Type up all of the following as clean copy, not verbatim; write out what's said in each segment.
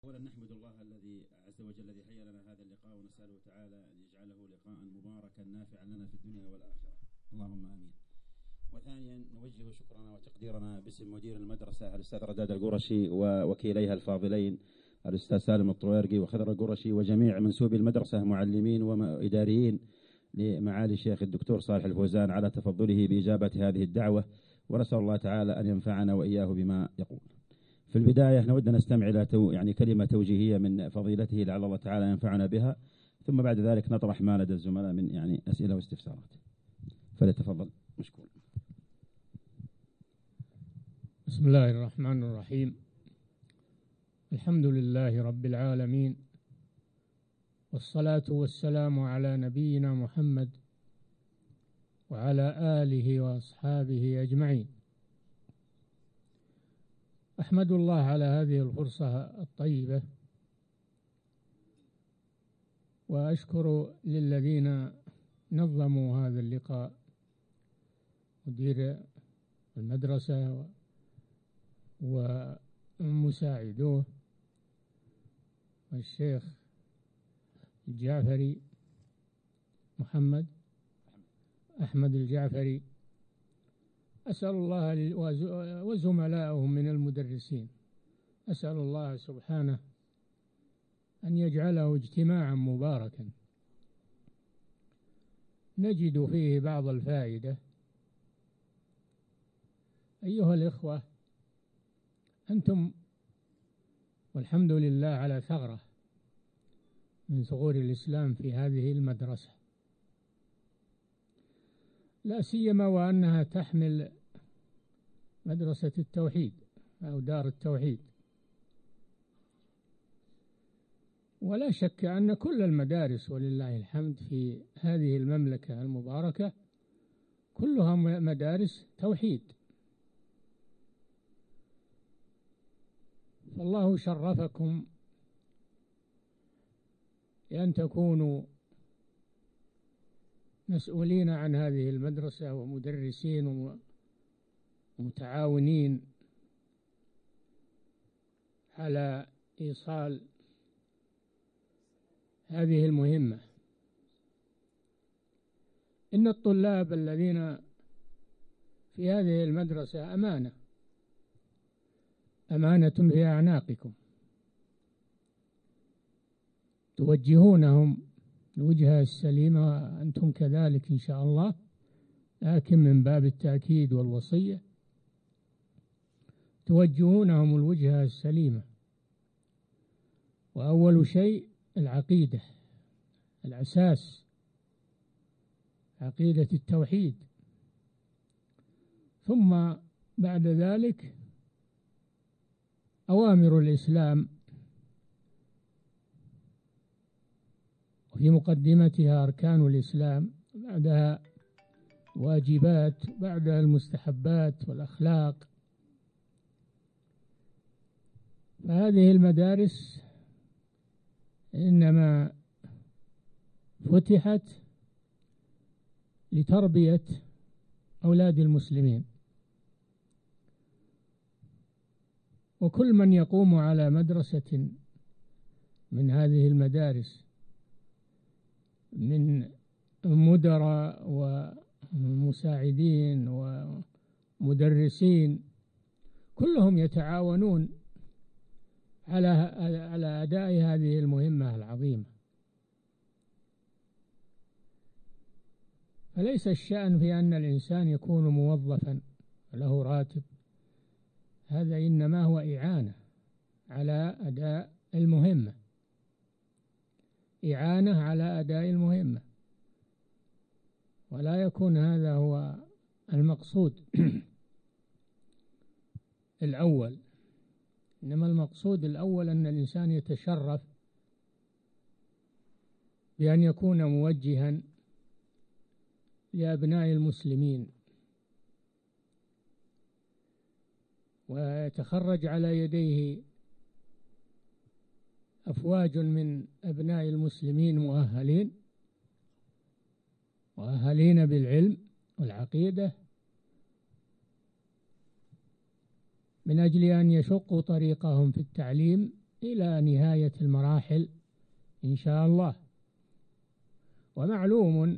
أولا نحمد الله الذي عز وجل الذي هيأ لنا هذا اللقاء، ونسأله تعالى أن يجعله لقاء مباركا نافعا لنا في الدنيا والآخرة، اللهم آمين. وثانيا نوجه شكرنا وتقديرنا باسم مدير المدرسة الأستاذ رداد القرشي ووكيليها الفاضلين الأستاذ سالم الطويرقي وخضر القرشي وجميع منسوبي المدرسة معلمين وإداريين لمعالي الشيخ الدكتور صالح الفوزان على تفضله بإجابة هذه الدعوة، ونسأل الله تعالى أن ينفعنا وإياه بما يقول. في البداية نود أن نستمع إلى كلمة توجيهية من فضيلته لعل الله تعالى ينفعنا بها، ثم بعد ذلك نطرح ما لدى الزملاء من أسئلة واستفسارات، فليتفضل مشكور. بسم الله الرحمن الرحيم. الحمد لله رب العالمين، والصلاة والسلام على نبينا محمد وعلى آله وأصحابه أجمعين. أحمد الله على هذه الفرصة الطيبة، وأشكر للذين نظموا هذا اللقاء، مدير المدرسة ومساعدوه والشيخ الجعفري أحمد الجعفري. أسأل الله وزملائهم من المدرسين، أسأل الله سبحانه أن يجعله اجتماعا مباركا نجد فيه بعض الفائدة. أيها الإخوة، أنتم والحمد لله على ثغرة من ثغور الإسلام في هذه المدرسة، لا سيما وأنها تحمل مدرسة التوحيد أو دار التوحيد. ولا شك أن كل المدارس ولله الحمد في هذه المملكة المباركة كلها مدارس توحيد، فالله شرفكم بأن تكونوا مسؤولين عن هذه المدرسة ومدرسين ومتعاونين على إيصال هذه المهمة. إن الطلاب الذين في هذه المدرسة أمانة في أعناقكم، توجهونهم الوجهة السليمة وأنتم كذلك إن شاء الله، لكن من باب التأكيد والوصية توجهونهم الوجهة السليمة. وأول شيء العقيدة، الأساس عقيدة التوحيد، ثم بعد ذلك أوامر الإسلام، وفي مقدمتها أركان الإسلام، بعدها واجبات، بعدها المستحبات والأخلاق. فهذه المدارس إنما فتحت لتربية أولاد المسلمين، وكل من يقوم على مدرسة من هذه المدارس من مدراء ومساعدين ومدرسين كلهم يتعاونون على أداء هذه المهمة العظيمة. فليس الشأن في أن الإنسان يكون موظفا له راتب، هذا إنما هو إعانة على أداء المهمة، إعانة على أداء المهمة، ولا يكون هذا هو المقصود الأول. إنما المقصود الأول أن الإنسان يتشرف بأن يكون موجها لأبناء المسلمين، ويتخرج على يديه أفواج من أبناء المسلمين مؤهلين بالعلم والعقيدة، من أجل أن يشقوا طريقهم في التعليم إلى نهاية المراحل إن شاء الله. ومعلوم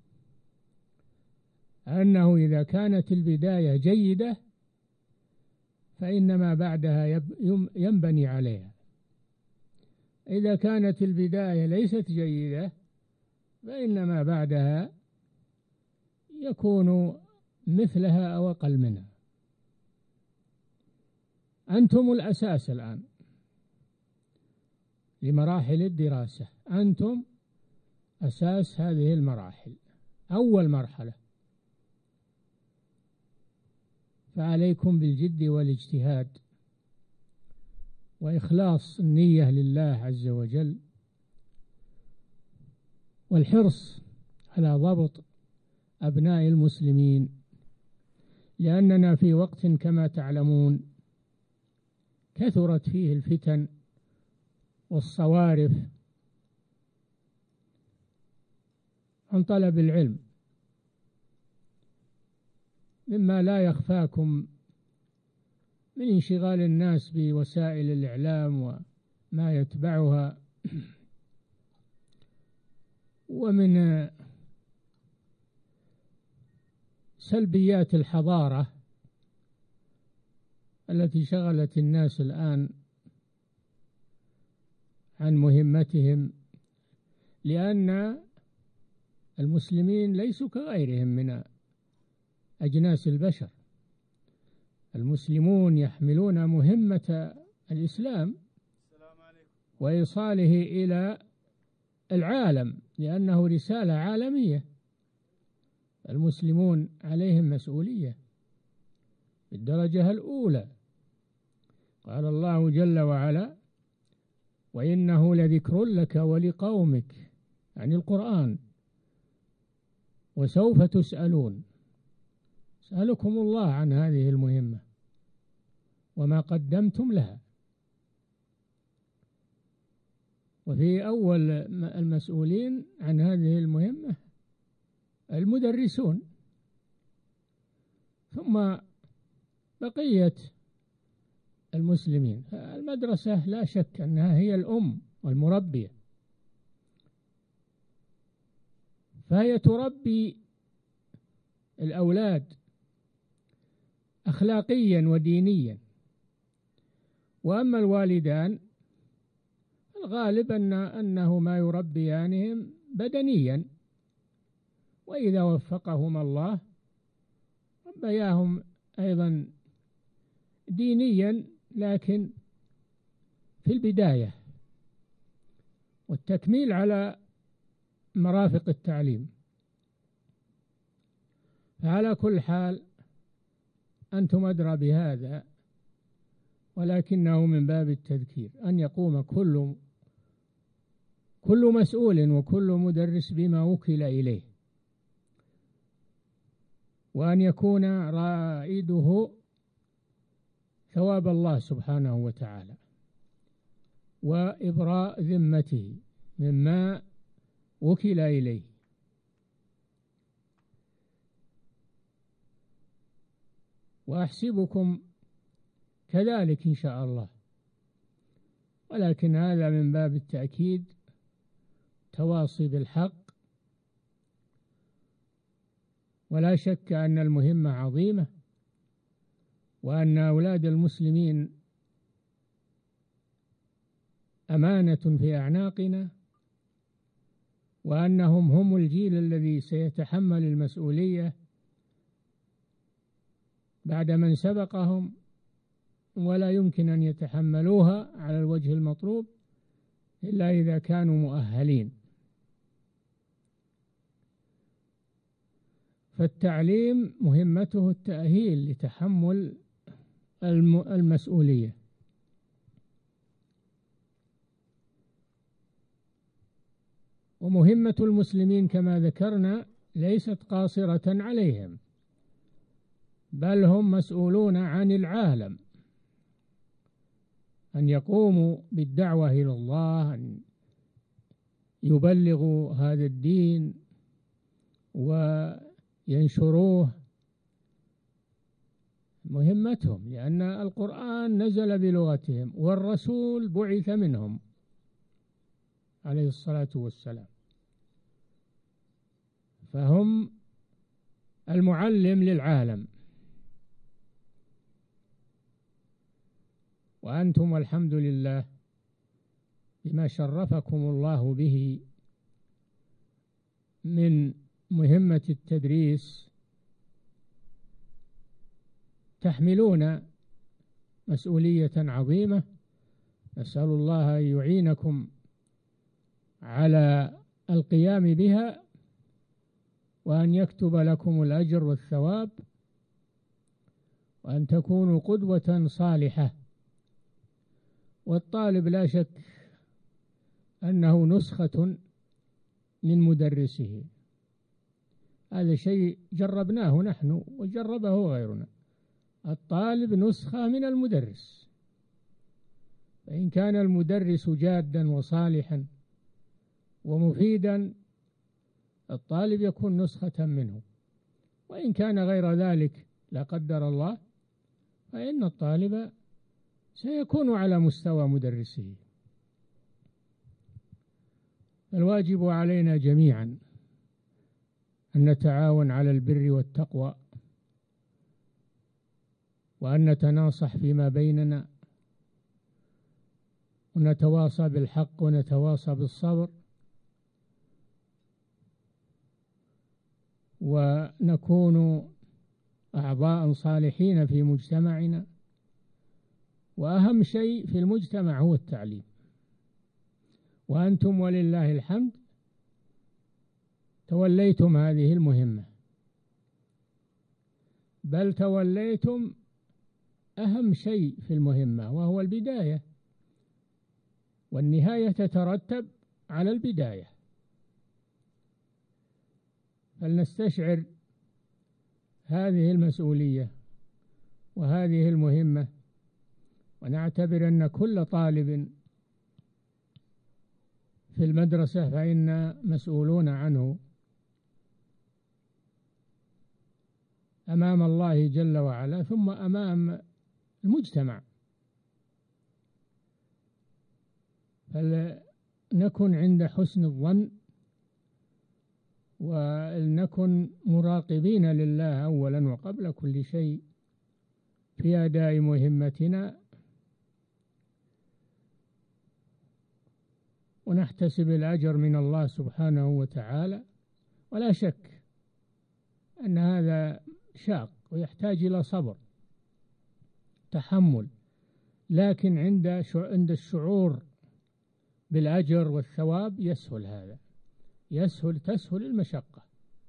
أنه إذا كانت البداية جيدة فإن ما بعدها ينبني عليها، إذا كانت البداية ليست جيدة فإن ما بعدها يكون مثلها أو أقل منها. أنتم الأساس الآن لمراحل الدراسة، أنتم أساس هذه المراحل، أول مرحلة، فعليكم بالجد والاجتهاد وإخلاص النية لله عز وجل، والحرص على ضبط أبناء المسلمين، لأننا في وقت كما تعلمون كثرت فيه الفتن والصوارف عن طلب العلم، مما لا يخفاكم من انشغال الناس بوسائل الإعلام وما يتبعها، ومن سلبيات الحضارة التي شغلت الناس الآن عن مهمتهم، لأن المسلمين ليسوا كغيرهم من أجناس البشر. المسلمون يحملون مهمة الإسلام وإيصاله إلى العالم، لأنه رسالة عالمية. المسلمون عليهم مسؤولية بالدرجة الأولى. قال الله جل وعلا: وإنه لذكر لك ولقومك، يعني القرآن، وسوف تسألون. سألكم الله عن هذه المهمة وما قدمتم لها. وفي أول المسؤولين عن هذه المهمة المدرسون، ثم بقية المسلمين. المدرسة لا شك أنها هي الأم والمربية، فهي تربي الأولاد أخلاقيا ودينيا. وأما الوالدان الغالب أنهما يربيانهم بدنيا، وإذا وفقهما الله ربياهم أيضا دينيا، لكن في البداية والتكميل على مرافق التعليم. فعلى كل حال أنتم أدرى بهذا، ولكنه من باب التذكير أن يقوم كل مسؤول وكل مدرس بما وكل إليه، وأن يكون رائده ثواب الله سبحانه وتعالى وإبراء ذمته مما وكل إليه. وأحسبكم كذلك إن شاء الله، ولكن هذا من باب التأكيد، تواصي بالحق. ولا شك أن المهمة عظيمة، وأن أولاد المسلمين أمانة في أعناقنا، وأنهم هم الجيل الذي سيتحمل المسؤولية بعد من سبقهم، ولا يمكن أن يتحملوها على الوجه المطلوب إلا إذا كانوا مؤهلين. فالتعليم مهمته التأهيل لتحمل المسؤولية. ومهمة المسلمين كما ذكرنا ليست قاصرة عليهم، بل هم مسؤولون عن العالم، أن يقوموا بالدعوة إلى الله، أن يبلغوا هذا الدين وينشروه مهمتهم، لأن القرآن نزل بلغتهم والرسول بعث منهم عليه الصلاة والسلام، فهم المعلم للعالم. وأنتم والحمد لله بما شرفكم الله به من مهمة التدريس تحملون مسؤولية عظيمة، نسأل الله أن يعينكم على القيام بها، وأن يكتب لكم الأجر والثواب، وأن تكونوا قدوة صالحة. والطالب لا شك أنه نسخة من مدرسه، هذا شيء جربناه نحن وجربه غيرنا. الطالب نسخة من المدرس، فإن كان المدرس جادا وصالحا ومفيدا الطالب يكون نسخة منه، وإن كان غير ذلك لا قدر الله فإن الطالب سيكون على مستوى مدرسه. الواجب علينا جميعا أن نتعاون على البر والتقوى، وأن نتناصح فيما بيننا، ونتواصى بالحق ونتواصى بالصبر، ونكون أعضاء صالحين في مجتمعنا. وأهم شيء في المجتمع هو التعليم، وأنتم ولله الحمد توليتم هذه المهمة، بل توليتم أهم شيء في المهمة وهو البداية، والنهاية تترتب على البداية. فلنستشعر هذه المسؤولية وهذه المهمة، ونعتبر أن كل طالب في المدرسة فإنا مسؤولون عنه أمام الله جل وعلا، ثم أمام المجتمع. فلنكن عند حسن الظن، ولنكن مراقبين لله أولا وقبل كل شيء في أداء مهمتنا، ونحتسب الأجر من الله سبحانه وتعالى. ولا شك أن هذا شاق ويحتاج إلى صبر تحمل، لكن عند الشعور بالأجر والثواب يسهل هذا، تسهل المشقة.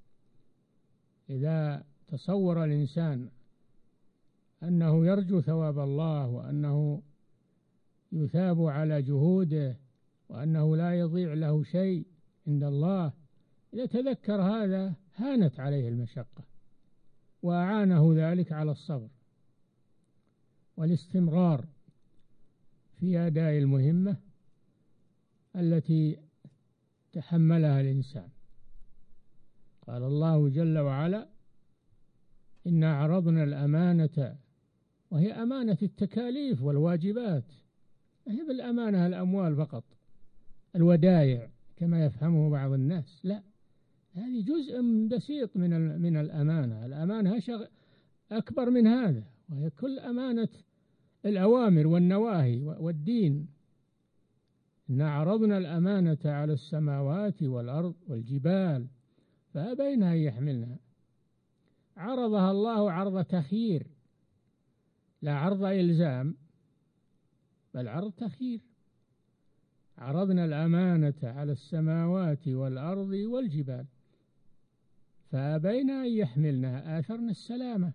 إذا تصور الإنسان أنه يرجو ثواب الله، وأنه يثاب على جهوده، وأنه لا يضيع له شيء عند الله، إذا تذكر هذا هانت عليه المشقة، وأعانه ذلك على الصبر والاستمرار في أداء المهمة التي تحملها الإنسان. قال الله جل وعلا: إنا عرضنا الأمانة، وهي أمانة التكاليف والواجبات، هي بالأمانة الأموال فقط، الودائع كما يفهمه بعض الناس، لا، هذه جزء بسيط من الأمانة. الأمانة أكبر من هذا، وهي كل أمانة الأوامر والنواهي والدين. إنا عرضنا الأمانة على السماوات والأرض والجبال فأبين أن يحملنها. عرضها الله عرض تخيير، لا عرض إلزام، بل عرض تخيير. عرضنا الأمانة على السماوات والأرض والجبال فأبين أن يحملنها، آثرنا السلامة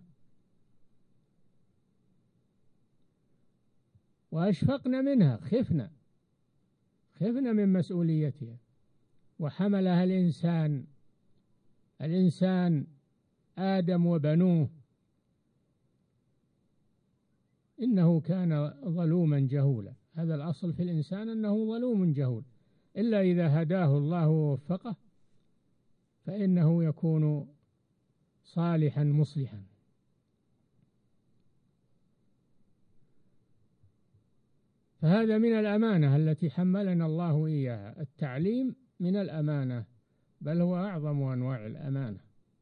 وأشفقنا منها، خفنا من مسؤوليتها، وحملها الإنسان آدم وبنوه، إنه كان ظلوما جهولا. هذا الأصل في الإنسان أنه ظلوم جهول، إلا إذا هداه الله ووفقه فإنه يكون صالحا مصلحا. فهذا من الأمانة التي حملنا الله إياها. التعليم من الأمانة، بل هو أعظم أنواع الأمانة.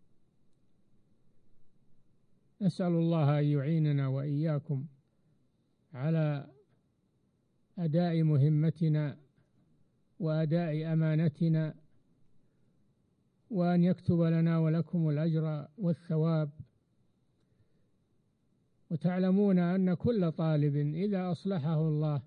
نسأل الله أن يعيننا وإياكم على أداء مهمتنا وأداء أمانتنا، وأن يكتب لنا ولكم الأجر والثواب. وتعلمون أن كل طالب إذا أصلحه الله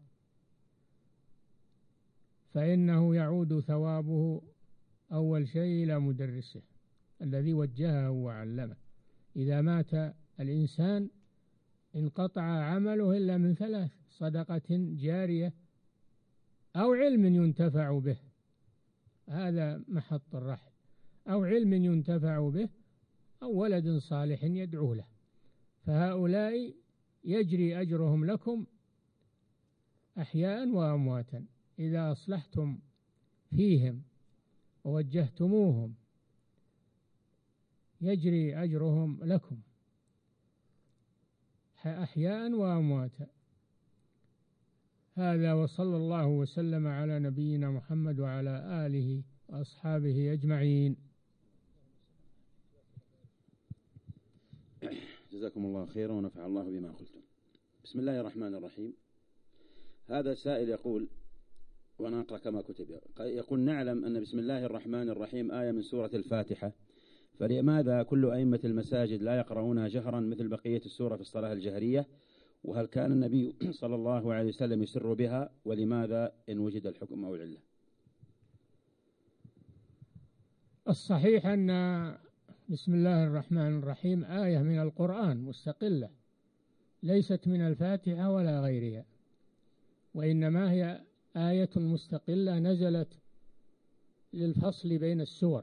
فإنه يعود ثوابه أول شيء إلى مدرسه الذي وجهه وعلمه. إذا مات الإنسان انقطع عمله إلا من ثلاث: صدقة جارية، أو علم ينتفع به، هذا محط الرحل، أو علم ينتفع به، أو ولد صالح يدعو له. فهؤلاء يجري أجرهم لكم أحياء وأمواتا إذا أصلحتم فيهم ووجهتموهم، يجري أجرهم لكم أحياء وأمواتا. هذا، وصلى الله وسلم على نبينا محمد وعلى آله وأصحابه أجمعين. جزاكم الله خيرا ونفع الله بما قلتم. بسم الله الرحمن الرحيم. هذا السائل يقول، وأنا أقرأ كما كتب، يقول: نعلم أن بسم الله الرحمن الرحيم آية من سورة الفاتحة، فلماذا كل أئمة المساجد لا يقرؤونها جهرا مثل بقية السورة في الصلاة الجهرية؟ وهل كان النبي صلى الله عليه وسلم يسر بها؟ ولماذا إن وجد الحكم أو العلة؟ الصحيح أن بسم الله الرحمن الرحيم آية من القرآن مستقلة، ليست من الفاتحة ولا غيرها، وإنما هي آية مستقلة نزلت للفصل بين السور،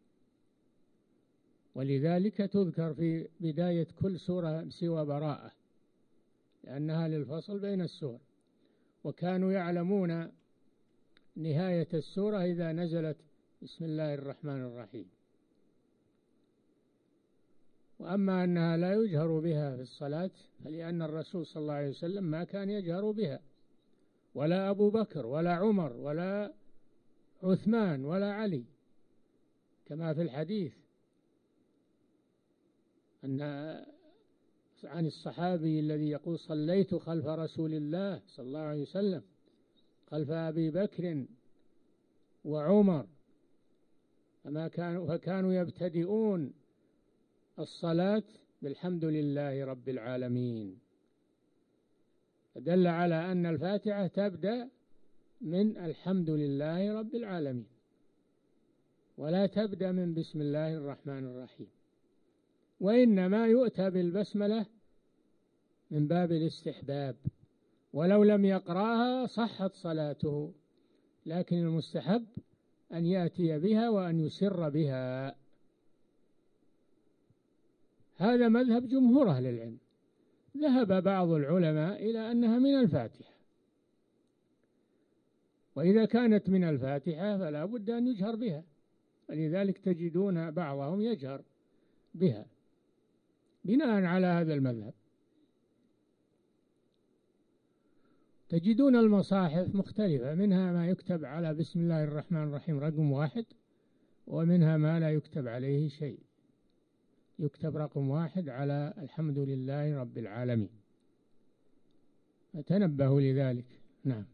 ولذلك تذكر في بداية كل سورة سوى براءة، لأنها للفصل بين السور. وكانوا يعلمون نهاية السورة إذا نزلت بسم الله الرحمن الرحيم. وأما أنها لا يجهر بها في الصلاة فلأن الرسول صلى الله عليه وسلم ما كان يجهر بها، ولا أبو بكر ولا عمر ولا عثمان ولا علي، كما في الحديث أن عن الصحابي الذي يقول: صليت خلف رسول الله صلى الله عليه وسلم خلف أبي بكر وعمر، فكانوا يبتدئون الصلاة بالحمد لله رب العالمين، دل على أن الفاتحة تبدأ من الحمد لله رب العالمين، ولا تبدأ من بسم الله الرحمن الرحيم. وإنما يؤتى بالبسملة من باب الاستحباب، ولو لم يقرأها صحت صلاته، لكن المستحب أن يأتي بها وأن يسر بها. هذا مذهب جمهور أهل العلم. ذهب بعض العلماء إلى أنها من الفاتحة، وإذا كانت من الفاتحة فلا بد أن يجهر بها، ولذلك تجدون بعضهم يجهر بها بناء على هذا المذهب. تجدون المصاحف مختلفة، منها ما يكتب على بسم الله الرحمن الرحيم رقم 1، ومنها ما لا يكتب عليه شيء، يكتب رقم 1 على الحمد لله رب العالمين، فتنبهوا لذلك. نعم.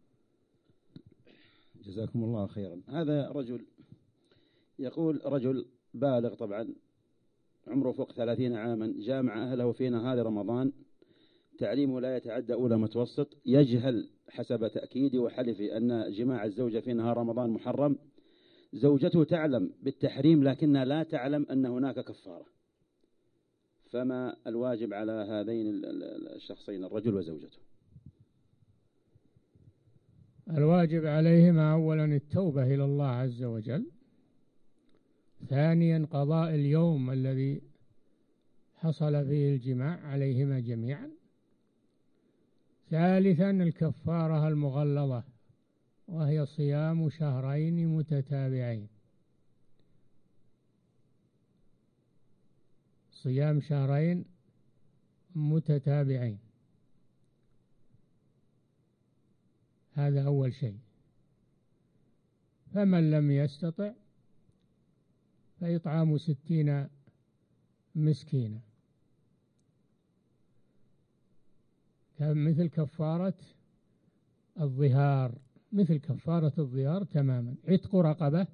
جزاكم الله خيرا. هذا رجل يقول: رجل بالغ طبعا، عمره فوق 30 عاما، جامع أهله في نهار رمضان، تعليمه لا يتعدى أولى متوسط، يجهل حسب تأكيدي وحلفي أن جماع الزوجة في نهار رمضان محرم. زوجته تعلم بالتحريم لكنها لا تعلم أن هناك كفارة، فما الواجب على هذين الشخصين، الرجل وزوجته؟ الواجب عليهما أولا التوبة إلى الله عز وجل، ثانيا قضاء اليوم الذي حصل فيه الجماع عليهما جميعا، ثالثا الكفارة المغلظة وهي صيام شهرين متتابعين، صيام شهرين متتابعين. هذا أول شيء. فمن لم يستطع فإطعام 60 مسكينا، مثل كفارة الظهار، مثل كفارة الظهار تماما، عتق رقبة.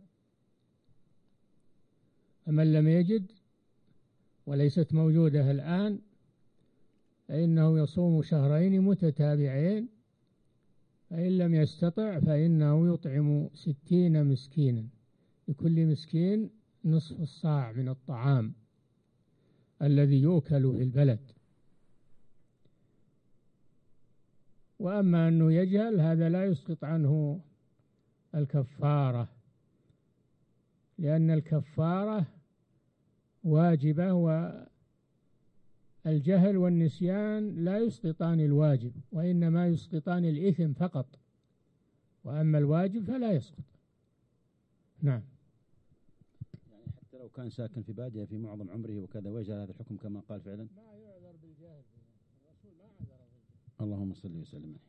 فمن لم يجد وليست موجودة الآن فإنه يصوم شهرين متتابعين، فإن لم يستطع فإنه يطعم 60 مسكينا، لكل مسكين نصف الصاع من الطعام الذي يؤكل في البلد. وأما أنه يجهل هذا لا يسقط عنه الكفارة، لأن الكفارة واجبة، والجهل والنسيان لا يسقطان الواجب، وإنما يسقطان الإثم فقط، وأما الواجب فلا يسقط. نعم. يعني حتى لو كان ساكن في بادية في معظم عمره وكذا ويجهل هذا الحكم كما قال فعلا، ما يعذر بالجهل، الرسول ما عذر بالجهل. اللهم صل وسلم عليه.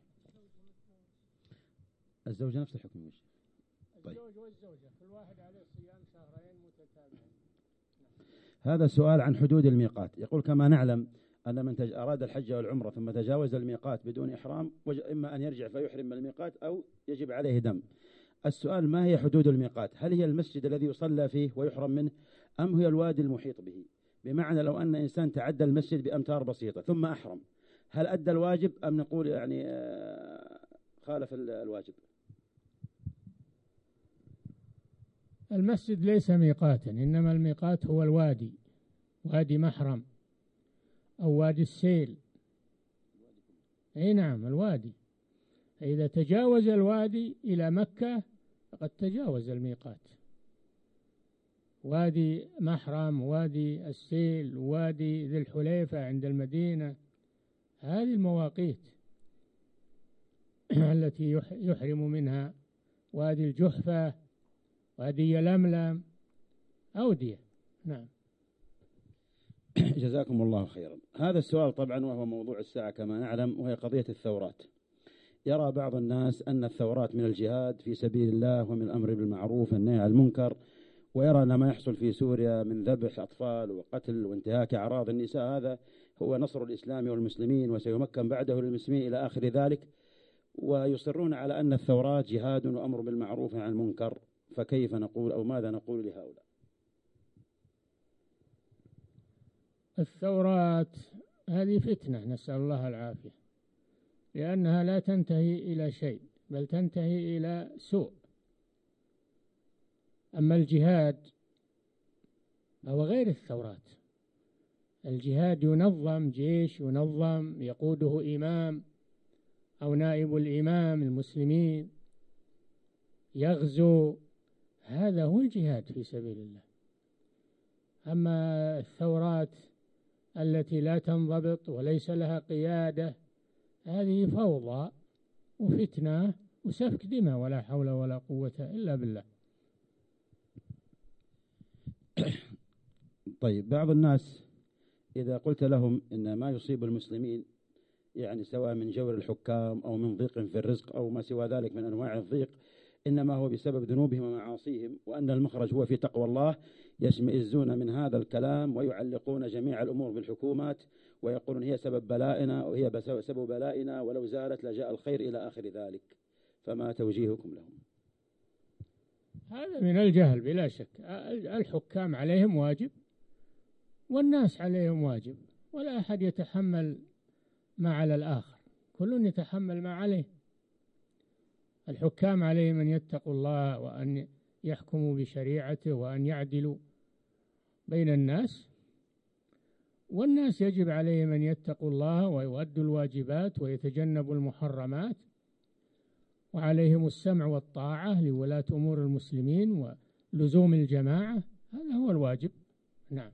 الزوجة نفس الحكم وش؟ طيب. الزوج والزوجة كل واحد عليه صيام شهرين متتابعين. هذا سؤال عن حدود الميقات. يقول كما نعلم أن من أراد الحج والعمرة ثم تجاوز الميقات بدون إحرام، إما أن يرجع فيحرم من الميقات أو يجب عليه دم. السؤال: ما هي حدود الميقات؟ هل هي المسجد الذي يصلى فيه ويحرم منه، أم هي الوادي المحيط به؟ بمعنى لو أن إنسان تعدى المسجد بأمتار بسيطة ثم أحرم، هل أدى الواجب أم نقول يعني خالف الواجب؟ المسجد ليس ميقاتا، إنما الميقات هو الوادي، وادي محرم أو وادي السيل. أي نعم، الوادي. فإذا تجاوز الوادي إلى مكة فقد تجاوز الميقات. وادي محرم، وادي السيل، وادي ذي الحليفة عند المدينة، هذه المواقيت التي يحرم منها. وادي الجحفة، وادي يلملم، أودية. نعم. جزاكم الله خيرا. هذا السؤال طبعا وهو موضوع الساعة كما نعلم، وهي قضية الثورات. يرى بعض الناس أن الثورات من الجهاد في سبيل الله ومن الأمر بالمعروف والنهي عن المنكر، ويرى أن ما يحصل في سوريا من ذبح أطفال وقتل وانتهاك أعراض النساء هذا هو نصر الإسلام والمسلمين وسيمكن بعده للمسلمين إلى آخر ذلك، ويصرون على أن الثورات جهاد وأمر بالمعروف عن المنكر. فكيف نقول أو ماذا نقول لهؤلاء؟ الثورات هذه فتنة، نسأل الله العافية، لأنها لا تنتهي إلى شيء بل تنتهي إلى سوء. أما الجهاد فهو غير الثورات. الجهاد ينظم، جيش ينظم يقوده إمام أو نائب الإمام المسلمين يغزو، هذا هو الجهاد في سبيل الله. أما الثورات التي لا تنضبط وليس لها قيادة هذه فوضى وفتنة وسفك دماء، ولا حول ولا قوة إلا بالله. طيب، بعض الناس إذا قلت لهم إن ما يصيب المسلمين يعني سواء من جور الحكام أو من ضيق في الرزق أو ما سوى ذلك من أنواع الضيق إنما هو بسبب ذنوبهم ومعاصيهم، وأن المخرج هو في تقوى الله، يشمئزون من هذا الكلام ويعلقون جميع الأمور بالحكومات ويقولون هي سبب بلائنا وهي سبب بلائنا، ولو زالت لجاء الخير إلى آخر ذلك. فما توجيهكم لهم؟ هذا من الجهل بلا شك. الحكام عليهم واجب والناس عليهم واجب، ولا أحد يتحمل ما على الآخر، كل يتحمل ما عليه. الحكام عليهم أن يتقوا الله وأن يحكموا بشريعته وأن يعدلوا بين الناس، والناس يجب عليهم أن يتقوا الله ويؤدوا الواجبات ويتجنبوا المحرمات، وعليهم السمع والطاعة لولاة أمور المسلمين ولزوم الجماعة، هذا هو الواجب. نعم.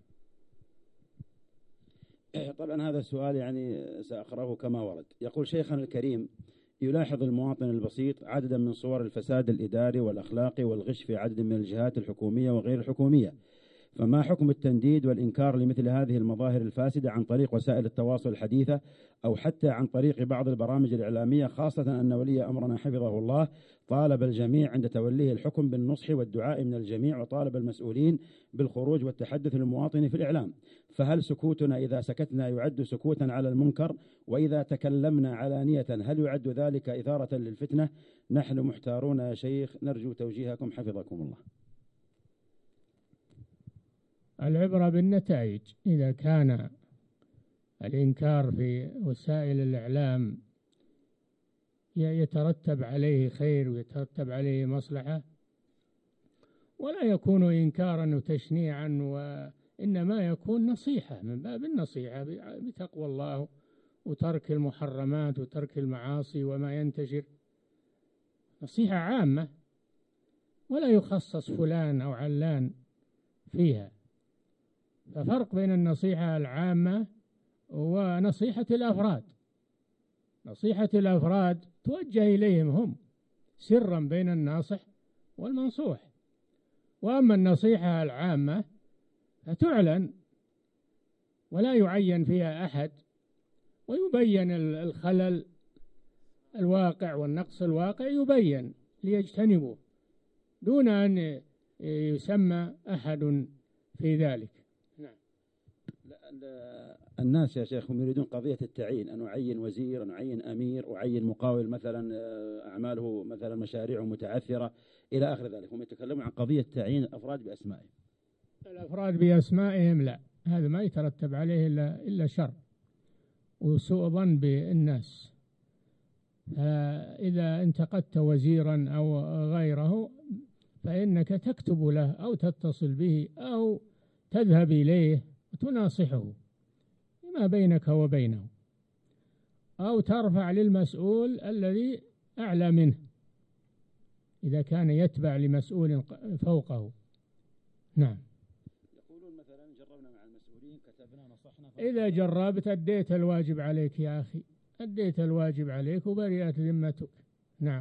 طبعا هذا السؤال يعني سأقرأه كما ورد. يقول: شيخنا الكريم، يلاحظ المواطن البسيط عددا من صور الفساد الإداري والأخلاقي والغش في عدد من الجهات الحكومية وغير الحكومية، فما حكم التنديد والإنكار لمثل هذه المظاهر الفاسدة عن طريق وسائل التواصل الحديثة أو حتى عن طريق بعض البرامج الإعلامية، خاصة أن ولي أمرنا حفظه الله طالب الجميع عند توليه الحكم بالنصح والدعاء من الجميع، وطالب المسؤولين بالخروج والتحدث للمواطن في الإعلام، فهل سكوتنا إذا سكتنا يعد سكوتا على المنكر؟ وإذا تكلمنا علانية هل يعد ذلك إثارة للفتنة؟ نحن محتارون يا شيخ، نرجو توجيهكم حفظكم الله. العبرة بالنتائج. إذا كان الإنكار في وسائل الإعلام يترتب عليه خير ويترتب عليه مصلحة، ولا يكون إنكارا وتشنيعا، وإنما يكون نصيحة من باب النصيحة بتقوى الله وترك المحرمات وترك المعاصي وما ينتشر، نصيحة عامة ولا يخصص فلان أو علان فيها. ففرق بين النصيحة العامة ونصيحة الأفراد. نصيحة الأفراد توجه إليهم هم سرا بين الناصح والمنصوح، وأما النصيحة العامة فتعلن ولا يعين فيها أحد، ويبين الخلل الواقع والنقص الواقع يبين ليجتنبوه دون أن يسمى أحد في ذلك. الناس يا شيخ هم يريدون قضية التعيين، أن أعين وزير، أن أعين أمير، أعين مقاول مثلا أعماله مثلا مشاريعه متعثرة إلى آخر ذلك. هم يتكلمون عن قضية تعيين الأفراد بأسمائهم. الأفراد بأسمائهم لا، هذا ما يترتب عليه إلا شر وسوء ظن بالناس. إذا انتقدت وزيرا أو غيره فإنك تكتب له أو تتصل به أو تذهب إليه وتناصحه ما بينك وبينه، أو ترفع للمسؤول الذي أعلى منه إذا كان يتبع لمسؤول فوقه. نعم. يقولون مثلا جربنا مع المسؤولين، كتبنا، نصحنا، إذا جربت أديت الواجب عليك يا أخي، أديت الواجب عليك وبرئت ذمتك. نعم.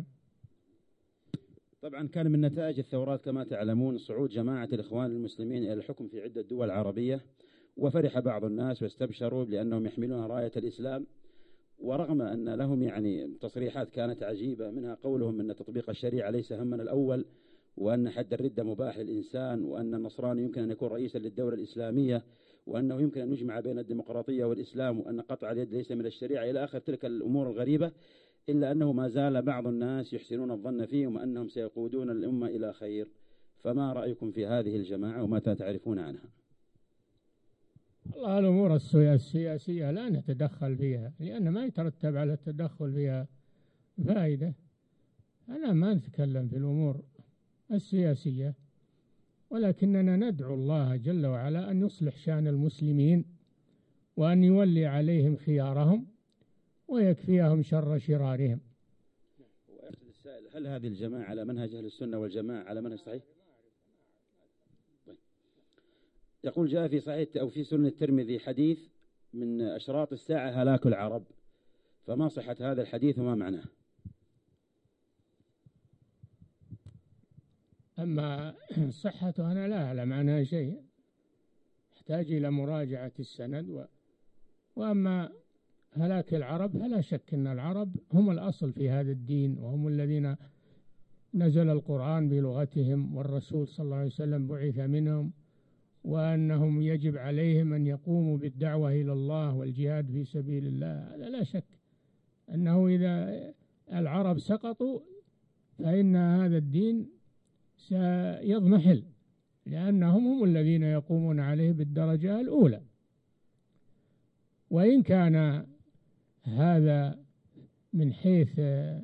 طبعا كان من نتائج الثورات كما تعلمون صعود جماعة الإخوان المسلمين إلى الحكم في عدة دول عربية، وفرح بعض الناس واستبشروا لأنهم يحملون راية الإسلام، ورغم أن لهم يعني تصريحات كانت عجيبة، منها قولهم أن تطبيق الشريعة ليس همنا الأول، وأن حد الردة مباح للإنسان، وأن النصراني يمكن أن يكون رئيسا للدولة الإسلامية، وأنه يمكن أن يجمع بين الديمقراطية والإسلام، وأن قطع اليد ليس من الشريعة إلى آخر تلك الأمور الغريبة، إلا أنه ما زال بعض الناس يحسنون الظن فيهم وأنهم سيقودون الأمة إلى خير. فما رأيكم في هذه الجماعة وما تعرفون عنها؟ الله، الأمور السياسية لا نتدخل فيها، لأن ما يترتب على التدخل فيها فائدة. أنا ما نتكلم في الأمور السياسية، ولكننا ندعو الله جل وعلا أن يصلح شأن المسلمين، وأن يولي عليهم خيارهم ويكفيهم شر شرارهم. ويقصد السائل، هل هذه الجماعة على منهج أهل السنة والجماعة على منهج صحيح؟ طيب. يقول جاء في صحيح أو في سنن الترمذي حديث من أشراط الساعة هلاك العرب، فما صحة هذا الحديث وما معناه؟ أما صحته أنا لا أعلم عنها شيء، يحتاج إلى مراجعة السند. وأما هلاك العرب فلا شك أن العرب هم الأصل في هذا الدين، وهم الذين نزل القرآن بلغتهم، والرسول صلى الله عليه وسلم بعث منهم، وأنهم يجب عليهم أن يقوموا بالدعوة إلى الله والجهاد في سبيل الله. هذا لا شك أنه إذا العرب سقطوا فإن هذا الدين سيضمحل، لأنهم هم الذين يقومون عليه بالدرجة الأولى. وإن كان هذا من حيث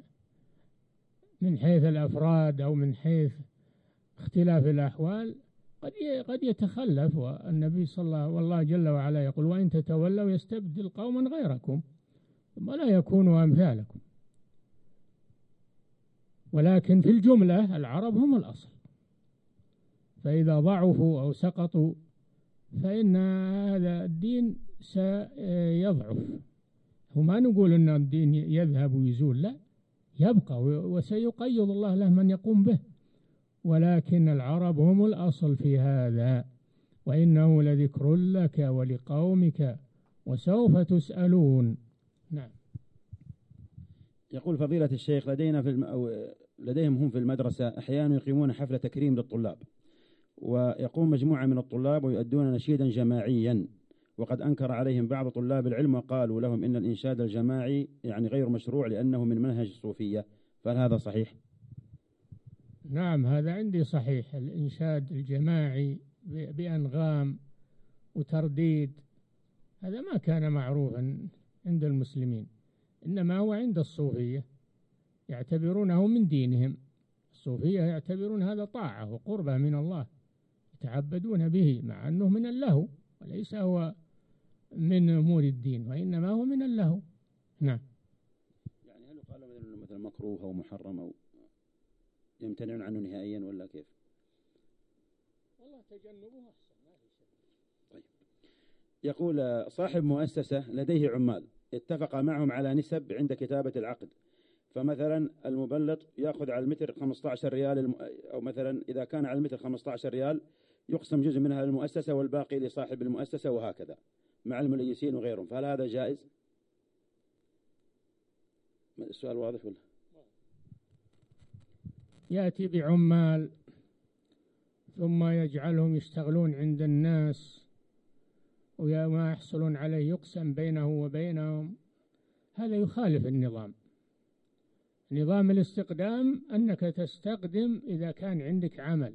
الأفراد أو من حيث اختلاف الأحوال قد يتخلف، والنبي صلى الله والله جل وعلا يقول: وإن تتولوا يستبدل قوما غيركم ولا يكونوا أمثالكم. ولكن في الجملة العرب هم الأصل، فإذا ضعفوا أو سقطوا فإن هذا الدين سيضعف. وما نقول أن الدين يذهب ويزول، لا، يبقى وسيقيض الله له من يقوم به، ولكن العرب هم الأصل في هذا. وإنه لذكر لك ولقومك وسوف تسألون. نعم. يقول فضيلة الشيخ لديهم هم في المدرسة أحيانا يقيمون حفلة تكريم للطلاب، ويقوم مجموعة من الطلاب ويؤدون نشيدا جماعيا، وقد أنكر عليهم بعض طلاب العلم وقالوا لهم إن الإنشاد الجماعي يعني غير مشروع لأنه من منهج الصوفية، فهل هذا صحيح؟ نعم، هذا عندي صحيح. الإنشاد الجماعي بأنغام وترديد هذا ما كان معروفا عند المسلمين، إنما هو عند الصوفية، يعتبرونه من دينهم. الصوفية يعتبرون هذا طاعة وقربة من الله، يتعبدون به مع أنه من اللهو، وليس هو من أمور الدين، وإنما هو من اللهو. نعم. يعني هل يقال مثلا مكروه أو محرم أو يمتنعون عنه نهائيا ولا كيف؟ والله تجنبه أحسن، ما في شيء. طيب. يقول صاحب مؤسسة لديه عمال اتفق معهم على نسب عند كتابة العقد، فمثلا المبلط يأخذ على المتر 15 ريال، أو مثلا إذا كان على المتر 15 ريال يقسم جزء منها للمؤسسة والباقي لصاحب المؤسسة، وهكذا مع المليسين وغيرهم، فهل هذا جائز؟ السؤال واضح ولا؟ يأتي بعمال ثم يجعلهم يشتغلون عند الناس وما يحصلون عليه يقسم بينه وبينهم، هذا يخالف النظام. نظام الاستقدام أنك تستقدم إذا كان عندك عمل،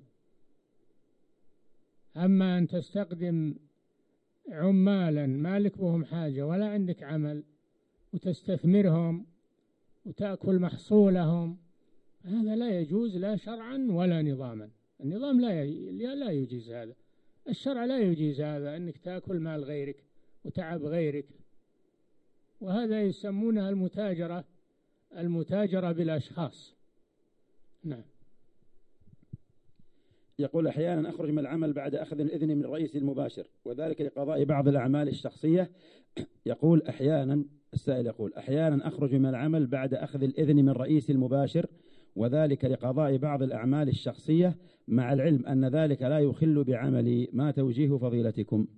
أما أن تستقدم عمالا ما لك بهم حاجة ولا عندك عمل وتستثمرهم وتأكل محصولهم، هذا لا يجوز لا شرعا ولا نظاما. النظام لا يجيز هذا، الشرع لا يجيز هذا، أنك تأكل مال غيرك وتعب غيرك، وهذا يسمونها المتاجرة بالأشخاص. نعم. يقول أحيانا أخرج من العمل بعد أخذ الإذن من الرئيس المباشر، وذلك لقضاء بعض الأعمال الشخصية. يقول السائل يقول أحيانا أخرج من العمل بعد أخذ الإذن من الرئيس المباشر، وذلك لقضاء بعض الأعمال الشخصية، مع العلم أن ذلك لا يخل بعملي، ما توجيه فضيلتكم؟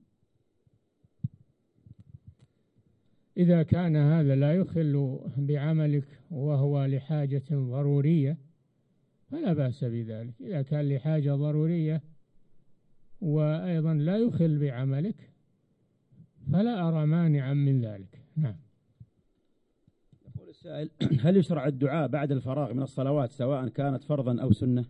إذا كان هذا لا يخل بعملك وهو لحاجة ضرورية فلا بأس بذلك. إذا كان لحاجة ضرورية وأيضا لا يخل بعملك فلا أرى مانعا من ذلك. نعم. يقول السائل هل يشرع الدعاء بعد الفراغ من الصلوات سواء كانت فرضا أو سنة؟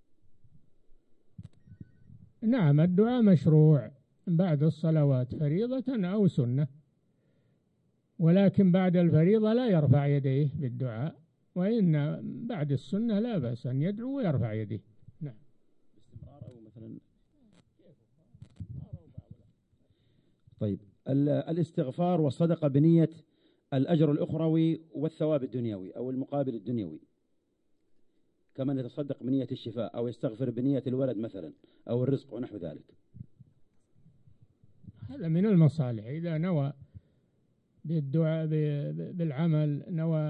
نعم، الدعاء مشروع بعد الصلوات فريضة أو سنة، ولكن بعد الفريضة لا يرفع يديه بالدعاء، وإن بعد السنة لا بأس أن يدعو ويرفع يديه. نعم. باستمرار أو مثلا. طيب، الاستغفار والصدقة بنية الأجر الأخروي والثواب الدنيوي أو المقابل الدنيوي، كمن يتصدق بنية الشفاء أو يستغفر بنية الولد مثلا أو الرزق ونحو ذلك، هذا من المصالح. إذا نوى بالدعاء بالعمل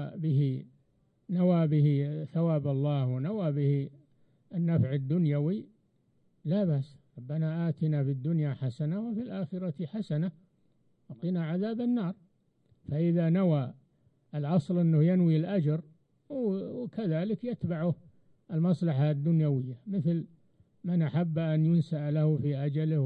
نوى به ثواب الله ونوى به النفع الدنيوي لا بأس. ربنا آتنا في الدنيا حسنة وفي الآخرة حسنة وقنا عذاب النار. فإذا نوى الأصل أنه ينوي الأجر، وكذلك يتبعه المصلحة الدنيوية، مثل من أحب أن ينسأ له في أجله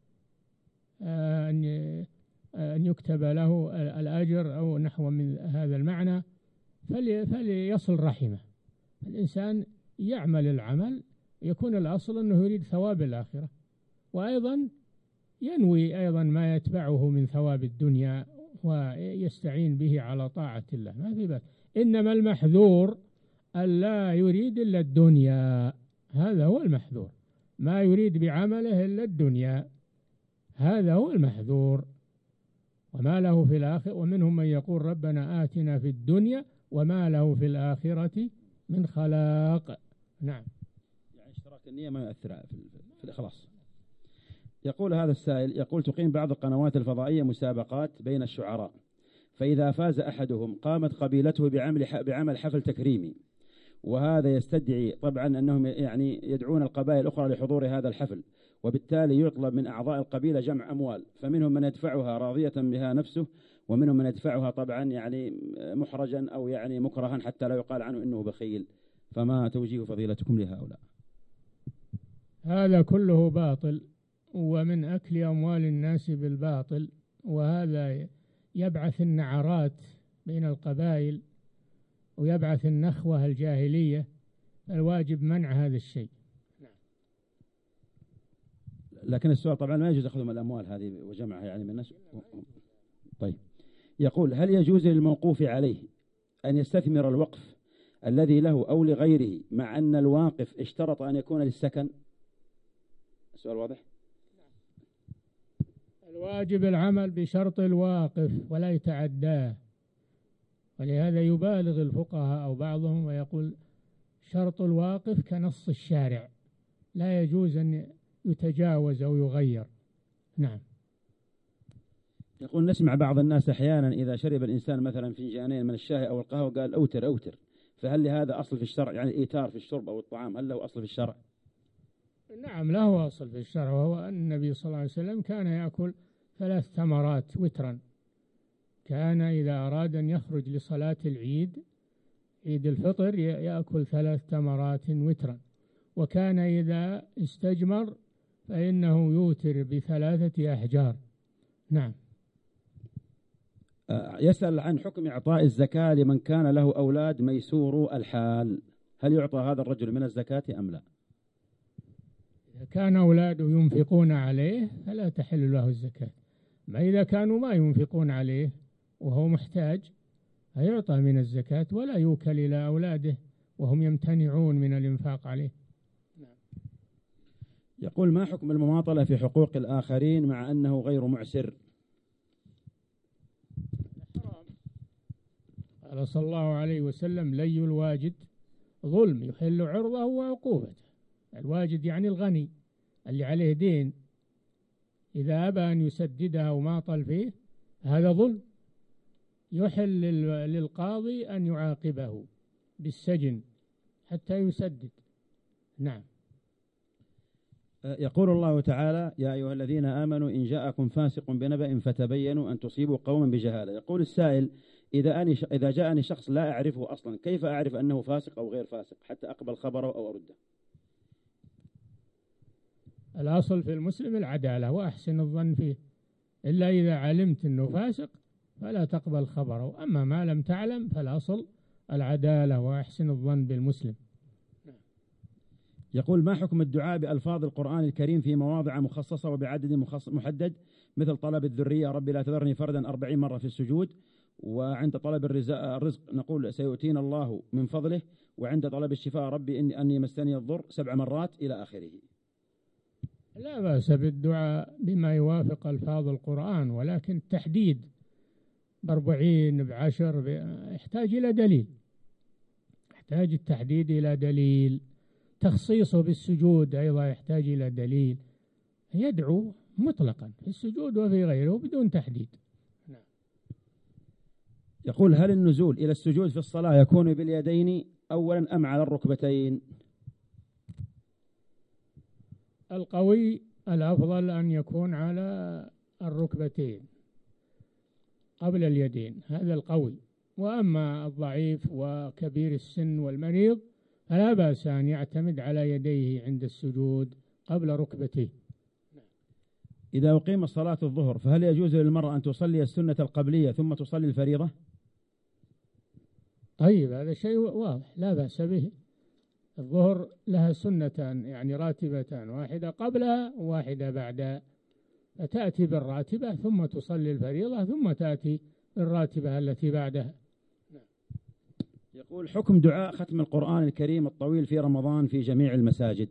وأن يكتب له الأجر أو نحو من هذا المعنى فليصل رحمه. الإنسان يعمل العمل يكون الأصل أنه يريد ثواب الآخرة، وأيضا ينوي أيضا ما يتبعه من ثواب الدنيا ويستعين به على طاعة الله، ما في بأس. إنما المحذور ألا يريد إلا الدنيا، هذا هو المحذور، ما يريد بعمله إلا الدنيا، هذا هو المحذور. وما له في الآخرة، ومنهم من يقول ربنا آتنا في الدنيا وما له في الآخرة من خلاق. نعم. يعني اشتراك النية ما يؤثر في الإخلاص. يقول هذا السائل، يقول تقيم بعض القنوات الفضائية مسابقات بين الشعراء، فإذا فاز أحدهم قامت قبيلته بعمل حفل تكريمي، وهذا يستدعي طبعا أنهم يعني يدعون القبائل الأخرى لحضور هذا الحفل، وبالتالي يطلب من أعضاء القبيلة جمع أموال، فمنهم من يدفعها راضية بها نفسه، ومنهم من يدفعها طبعا يعني محرجا أو يعني مكرها حتى لا يقال عنه إنه بخيل. فما توجيه فضيلتكم لهؤلاء؟ هذا كله باطل، ومن أكل أموال الناس بالباطل، وهذا يبعث النعرات بين القبائل ويبعث النخوة الجاهلية. الواجب منع هذا الشيء. لكن السؤال طبعا ما يجوز أخذهم الأموال هذه وجمعها يعني من الناس. طيب، يقول: هل يجوز للموقوف عليه أن يستثمر الوقف الذي له أو لغيره مع أن الواقف اشترط أن يكون للسكن؟ السؤال واضح؟ الواجب العمل بشرط الواقف ولا يتعداه، ولهذا يبالغ الفقهاء أو بعضهم ويقول شرط الواقف كنص الشارع، لا يجوز أن يتجاوز أو يغير. نعم. يقول: نسمع بعض الناس أحيانا إذا شرب الإنسان مثلا فنجانين من الشاي أو القهوة قال أوتر أوتر، فهل لهذا أصل في الشرع؟ يعني الإيتار في الشرب أو الطعام هل له أصل في الشرع؟ نعم، له أصل في الشرع، وهو أن النبي صلى الله عليه وسلم كان يأكل 3 تمرات وترا. كان إذا أراد أن يخرج لصلاة العيد، عيد الفطر، يأكل 3 تمرات وترا. وكان إذا استجمر فإنه يوتر ب3 أحجار. نعم. يسأل عن حكم إعطاء الزكاة لمن كان له أولاد ميسور الحال، هل يعطى هذا الرجل من الزكاة أم لا؟ إذا كان أولاده ينفقون عليه فلا تحل له الزكاة، ما إذا كانوا ما ينفقون عليه وهو محتاج فيعطى من الزكاة ولا يوكل إلى أولاده وهم يمتنعون من الإنفاق عليه. يقول: ما حكم المماطلة في حقوق الآخرين مع أنه غير معسر؟ قال صلى الله عليه وسلم: لي الواجد ظلم يحل عرضه وعقوبته. الواجد يعني الغني اللي عليه دين، إذا أبى أن يسددها وماطل فيه هذا ظلم، يحل للقاضي أن يعاقبه بالسجن حتى يسدد. نعم. يقول الله تعالى: يا أيها الذين آمنوا إن جاءكم فاسق بنبأ فتبينوا أن تصيبوا قوما بجهالة. يقول السائل: إذا جاءني شخص لا أعرفه أصلا، كيف أعرف أنه فاسق أو غير فاسق حتى أقبل خبره أو أرده؟ الأصل في المسلم العدالة وأحسن الظن فيه، إلا إذا علمت أنه فاسق فلا تقبل خبره، أما ما لم تعلم فالأصل العدالة وأحسن الظن بالمسلم. يقول: ما حكم الدعاء بألفاظ القرآن الكريم في مواضع مخصصة وبعدد محدد، مثل طلب الذرية ربي لا تذرني فردا 40 مرة في السجود، وعند طلب الرزق نقول سيؤتينا الله من فضله، وعند طلب الشفاء ربي أني مسني الضر 7 مرات إلى آخره؟ لا بأس بالدعاء بما يوافق ألفاظ القرآن، ولكن التحديد ب40 ب10 يحتاج إلى دليل، يحتاج التحديد إلى دليل. تخصيصه بالسجود أيضا يحتاج إلى دليل. يدعو مطلقا في السجود وفي غيره بدون تحديد. يقول: هل النزول إلى السجود في الصلاة يكون باليدين أولا أم على الركبتين؟ القوي الأفضل أن يكون على الركبتين قبل اليدين، هذا القوي. وأما الضعيف وكبير السن والمريض فلا بأس أن يعتمد على يديه عند السجود قبل ركبتيه. إذا أقيم صلاة الظهر فهل يجوز للمرأة أن تصلي السنة القبلية ثم تصلي الفريضة؟ طيب، هذا شيء واضح لا بأس به. الظهر لها سنتان يعني راتبتان، واحدة قبلها وواحدة بعدها، فتأتي بالراتبة ثم تصلي الفريضة ثم تأتي الراتبة التي بعدها. يقول: حكم دعاء ختم القرآن الكريم الطويل في رمضان في جميع المساجد؟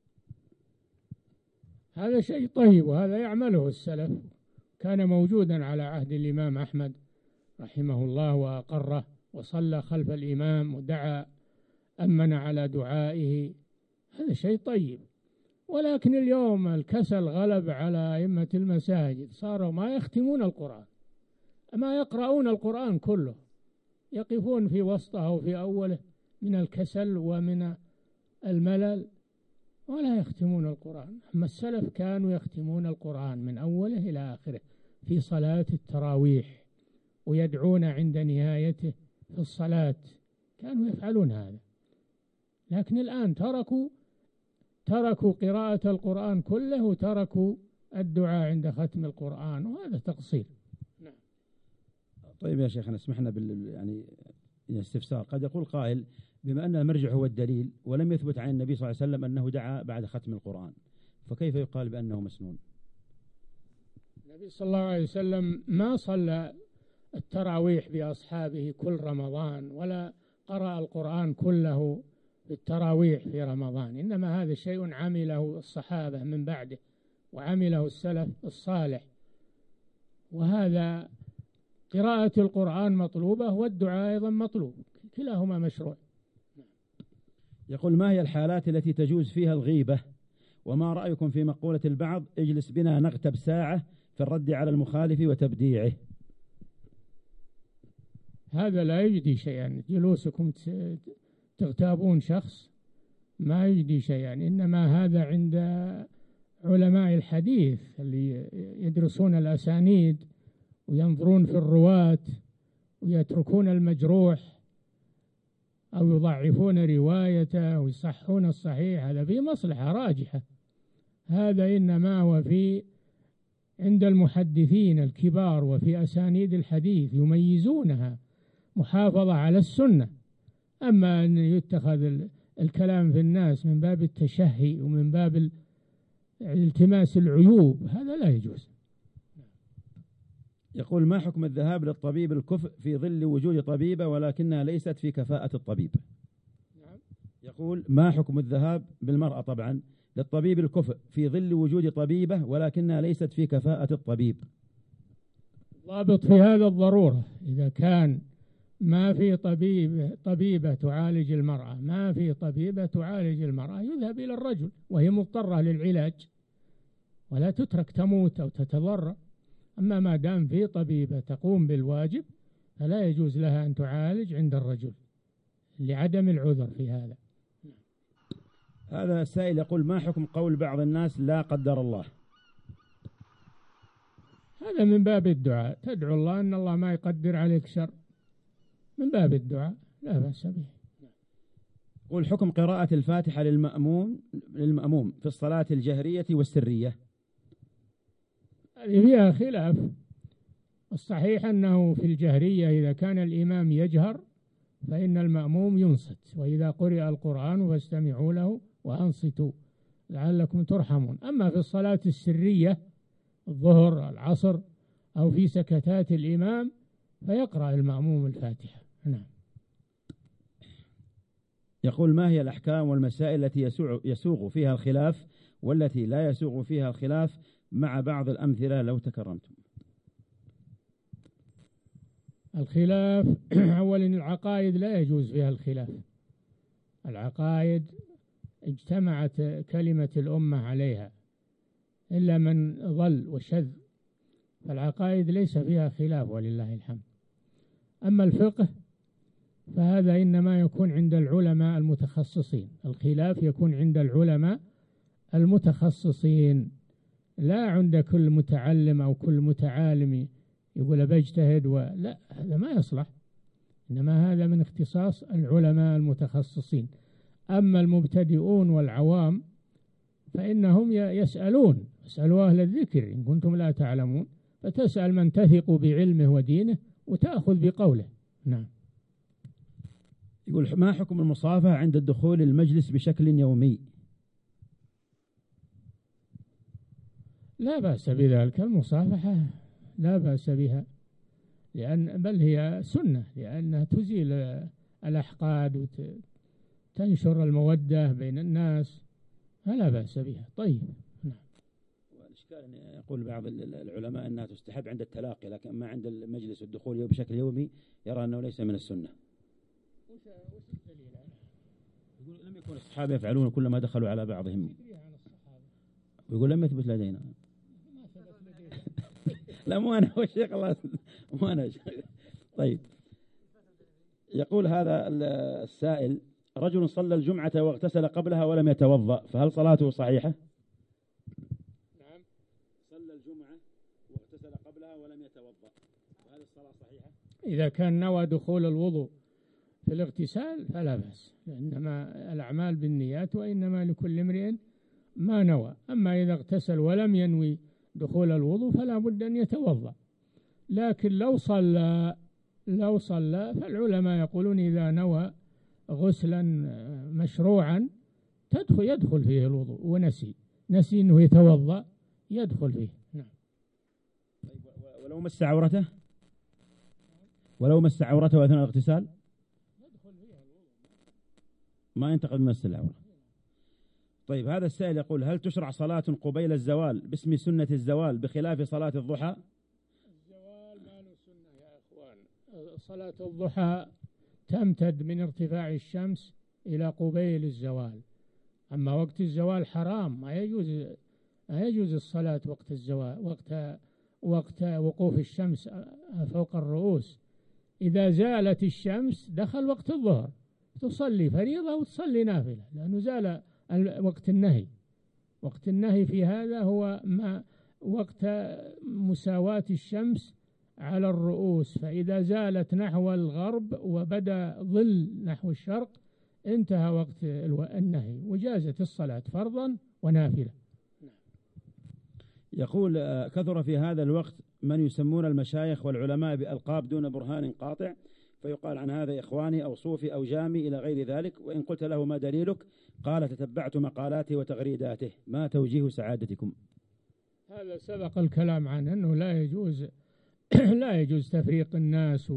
هذا شيء طيب، وهذا يعمله السلف، كان موجودا على عهد الإمام أحمد رحمه الله وأقره، وصلى خلف الإمام ودعا أمن على دعائه، هذا شيء طيب. ولكن اليوم الكسل غلب على أئمة المساجد، صاروا ما يختمون القرآن، ما يقرؤون القرآن كله، يقفون في وسطه وفي أوله من الكسل ومن الملل ولا يختمون القرآن. أما السلف كانوا يختمون القرآن من أوله إلى آخره في صلاة التراويح، ويدعون عند نهايته في الصلاة، كانوا يفعلون هذا. لكن الآن تركوا قراءة القرآن كله وتركوا الدعاء عند ختم القرآن، وهذا تقصير. نعم. طيب يا شيخنا اسمحنا يعني استفسار. قد يقول قائل بما أن المرجع هو الدليل ولم يثبت عن النبي صلى الله عليه وسلم أنه دعا بعد ختم القرآن، فكيف يقال بأنه مسنون؟ النبي صلى الله عليه وسلم ما صلى التراويح بأصحابه كل رمضان ولا قرأ القرآن كله في التراويح في رمضان، إنما هذا شيء عمله الصحابة من بعده وعمله السلف الصالح، وهذا قراءة القرآن مطلوبة والدعاء أيضا مطلوب، كلاهما مشروع. يقول ما هي الحالات التي تجوز فيها الغيبة، وما رأيكم في مقولة البعض اجلس بنا نغتب ساعة في الرد على المخالف وتبديعه؟ هذا لا يجدي شيئا، جلوسكم تغتابون شخص ما يجدي شيئا، إنما هذا عند علماء الحديث اللي يدرسون الأسانيد وينظرون في الرواة ويتركون المجروح أو يضعفون روايته ويصحون الصحيح، هذا فيه مصلحة راجحة. هذا إنما هو عند المحدثين الكبار وفي أسانيد الحديث يميزونها محافظة على السنة. أما أن يتخذ الكلام في الناس من باب التشهي ومن باب التماس العيوب هذا لا يجوز. يقول ما حكم الذهاب للطبيب الكفء في ظل وجود طبيبة ولكنها ليست في كفاءة الطبيب؟ يقول ما حكم الذهاب بالمرأة طبعا للطبيب الكفء في ظل وجود طبيبة ولكنها ليست في كفاءة الطبيب؟ ضابط في هذا الضرورة، إذا كان ما في طبيبة تعالج المرأة، ما في طبيبة تعالج المرأة، يذهب إلى الرجل وهي مضطرة للعلاج ولا تترك تموت أو تتضرر. أما ما دام في طبيبة تقوم بالواجب فلا يجوز لها أن تعالج عند الرجل لعدم العذر في هذا. هذا السائل يقول ما حكم قول بعض الناس لا قدر الله؟ هذا من باب الدعاء، تدعو الله أن الله ما يقدر عليك شر، من باب الدعاء لا بأس به. يقول حكم قراءة الفاتحة للمأموم في الصلاة الجهرية والسرية؟ هذه فيها خلاف. الصحيح أنه في الجهرية إذا كان الإمام يجهر فإن المأموم ينصت، وإذا قرئ القرآن فاستمعوا له وأنصتوا لعلكم ترحمون. أما في الصلاة السرية الظهر العصر أو في سكتات الإمام فيقرأ المأموم الفاتحة. نعم. يقول ما هي الأحكام والمسائل التي يسوغ فيها الخلاف والتي لا يسوغ فيها الخلاف مع بعض الأمثلة لو تكرمتم؟ الخلاف أولا العقائد لا يجوز فيها الخلاف. العقائد اجتمعت كلمة الأمة عليها إلا من ضل وشذ، فالعقائد ليس فيها خلاف ولله الحمد. أما الفقه فهذا إنما يكون عند العلماء المتخصصين، الخلاف يكون عند العلماء المتخصصين لا عند كل متعلم أو كل متعالم يقول بجتهد لا، هذا ما يصلح، إنما هذا من اختصاص العلماء المتخصصين. أما المبتدئون والعوام فإنهم يسألون، اسألوا أهل الذكر إن كنتم لا تعلمون، فتسأل من تثق بعلمه ودينه وتأخذ بقوله. نعم. يقول ما حكم المصافحة عند الدخول المجلس بشكل يومي؟ لا بأس بذلك، المصافحة لا بأس بها، بل هي سنة، لأنها تزيل الأحقاد وتنشر المودة بين الناس، فلا بأس بها. طيب. نعم. والإشكال أن يقول بعض العلماء أنها تستحب عند التلاقي، لكن ما عند المجلس والدخول بشكل يومي يرى أنه ليس من السنة. وش الدليل على؟ يقول لم يكن الصحابة يفعلون كلما دخلوا على بعضهم، ويقول لم يثبت لدينا. لا مو أنا والشيخ الله، مو أنا. طيب. يقول هذا السائل رجل صلى الجمعة واغتسل قبلها ولم يتوضأ، فهل صلاته صحيحة؟ نعم. صلى الجمعة واغتسل قبلها ولم يتوضأ، فهل الصلاة صحيحة؟ إذا كان نوى دخول الوضوء في الاغتسال فلا بأس، إنما الأعمال بالنيات وإنما لكل امرئ ما نوى. أما إذا اغتسل ولم ينوي دخول الوضوء فلا بد أن يتوضأ. لكن لو صلى فالعلماء يقولون إذا نوى غسلا مشروعا يدخل فيه الوضوء، نسي أنه يتوضأ يدخل فيه. نعم. ولو مس عورته أثناء الاغتسال ما ينتقد مس العورة. طيب، هذا السائل يقول: هل تشرع صلاة قبيل الزوال باسم سنة الزوال بخلاف صلاة الضحى؟ الزوال ما له سنة يا إخوان. صلاة الضحى تمتد من ارتفاع الشمس إلى قبيل الزوال. أما وقت الزوال حرام، ما يجوز الصلاة وقت الزوال، وقت وقوف الشمس فوق الرؤوس. إذا زالت الشمس دخل وقت الظهر، تصلي فريضة وتصلي نافلة، لأنه زال وقت النهي. وقت النهي في هذا هو ما وقت مساواة الشمس على الرؤوس، فإذا زالت نحو الغرب وبدأ ظل نحو الشرق انتهى وقت النهي، وجازت الصلاة فرضا ونافلة. يقول: كثر في هذا الوقت من يسمون المشايخ والعلماء بألقاب دون برهان قاطع، فيقال عن هذا إخواني أو صوفي أو جامي إلى غير ذلك، وإن قلت له ما دليلك قال: تتبعت مقالاته وتغريداته. ما توجيه سعادتكم؟ هذا سبق الكلام عنه، أنه لا يجوز لا يجوز تفريق الناس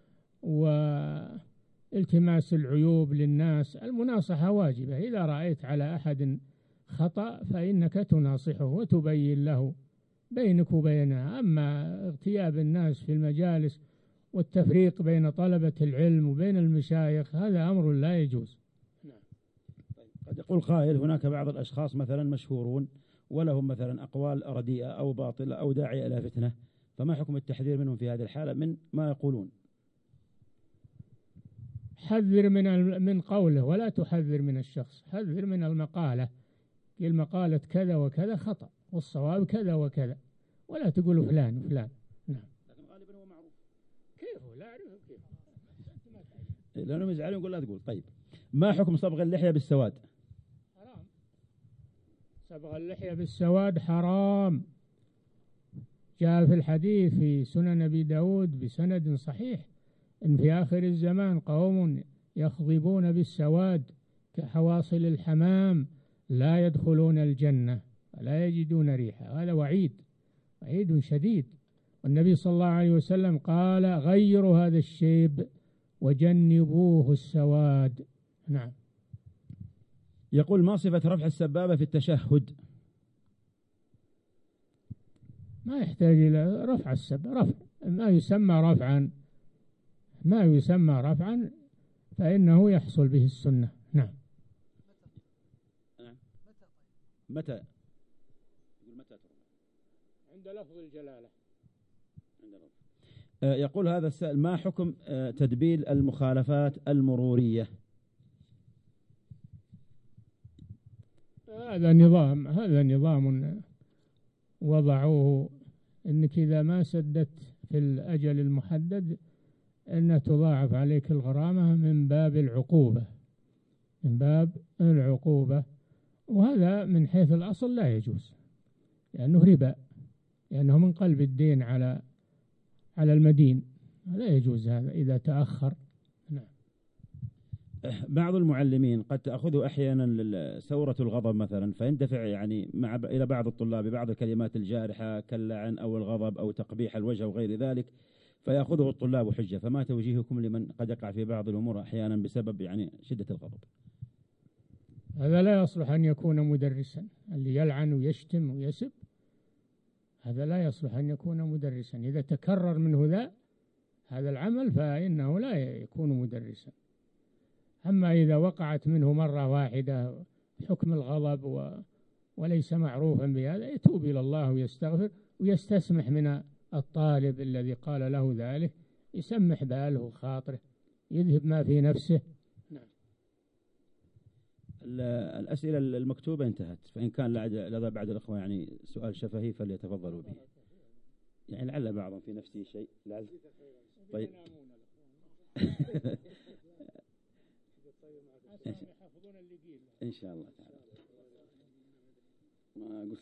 والتماس العيوب للناس. المناصحة واجبة، إذا رأيت على أحد خطأ فإنك تناصحه وتبين له بينك وبينه. أما اغتياب الناس في المجالس والتفريق بين طلبة العلم وبين المشايخ هذا أمر لا يجوز. قد يقول قائل: هناك بعض الأشخاص مثلا مشهورون ولهم مثلا أقوال رديئة أو باطلة أو داعية إلى فتنة، فما حكم التحذير منهم في هذه الحالة من ما يقولون؟ حذر من قوله ولا تحذر من الشخص، حذر من المقالة. قل مقالة كذا وكذا خطأ والصواب كذا وكذا، ولا تقول فلان وفلان. نعم. لكن غالبا هو معروف. كيف لا أعرفه كيف؟ لأنهم يزعلون يقول لا تقول. طيب، ما حكم صبغ اللحية بالسواد؟ حرام. صبغ اللحية بالسواد حرام. جاء في الحديث في سنن أبي داود بسند صحيح إن في آخر الزمان قوم يخضبون بالسواد كحواصل الحمام لا يدخلون الجنة ولا يجدون ريحة. هذا وعيد شديد. والنبي صلى الله عليه وسلم قال: غيروا هذا الشيب وجنبوه السواد. نعم. يقول: ما صفة رفع السبابة في التشهد؟ ما يحتاج إلى رفع السبابة. رفع ما يسمى رفعا فإنه يحصل به السنة. نعم. متى عند لفظ الجلالة. يقول هذا السائل: ما حكم تدبيل المخالفات المرورية؟ هذا نظام وضعوه، إنك إذا ما سددت في الأجل المحدد أن تضاعف عليك الغرامة من باب العقوبة. وهذا من حيث الأصل لا يجوز، لأنه ربا، لأنه من قلب الدين على المدين. لا يجوز هذا إذا تأخر. نعم. بعض المعلمين قد تأخذ أحيانا ثورة الغضب مثلا، فيندفع يعني إلى بعض الطلاب ببعض الكلمات الجارحة كاللعن أو الغضب أو تقبيح الوجه وغير ذلك، فيأخذه الطلاب حجة. فما توجيهكم لمن قد يقع في بعض الأمور أحيانا بسبب يعني شدة الغضب؟ هذا لا يصلح أن يكون مدرسا. اللي يلعن ويشتم ويسب هذا لا يصلح أن يكون مدرسا. إذا تكرر منه هذا العمل فإنه لا يكون مدرسا. أما إذا وقعت منه مرة واحدة بحكم الغضب وليس معروفا بهذا، يتوب إلى الله ويستغفر ويستسمح من الطالب الذي قال له ذلك، يسمح باله خاطره، يذهب ما في نفسه. نعم. الأسئلة المكتوبة انتهت، فإن كان لدى بعض الأخوة يعني سؤال شفهي فليتفضلوا به، يعني لعل بعضهم في نفسه شيء لعل. طيب إن شاء الله تعالى. ما قلت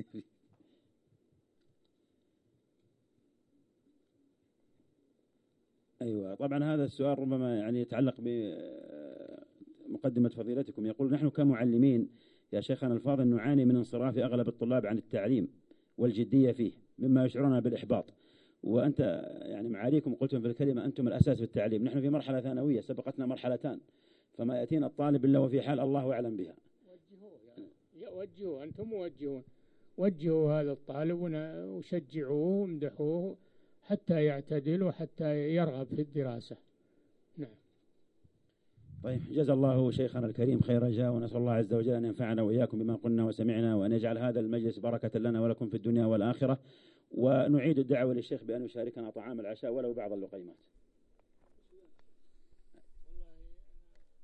أيوة طبعا هذا السؤال ربما يعني يتعلق بمقدمة فضيلتكم. يقول: نحن كمعلمين يا شيخنا الفاضل نعاني من انصراف أغلب الطلاب عن التعليم والجدية فيه، مما يشعرنا بالإحباط. وأنت يعني معاليكم قلتم في الكلمة أنتم الأساس في التعليم، نحن في مرحلة ثانوية سبقتنا مرحلتان، فما يأتينا الطالب إلا وفي حال الله أعلم بها. وجهوا أنتم موجهون، وجهوا هذا الطالب وشجعوه وامدحوه حتى يعتدل وحتى يرغب في الدراسة. نعم. طيب جزا الله شيخنا الكريم خير جزاء، ونسأل الله عز وجل أن ينفعنا وإياكم بما قلنا وسمعنا، وأن يجعل هذا المجلس بركة لنا ولكم في الدنيا والآخرة. ونعيد الدعوة للشيخ بأن يشاركنا طعام العشاء ولو بعض اللقيمات.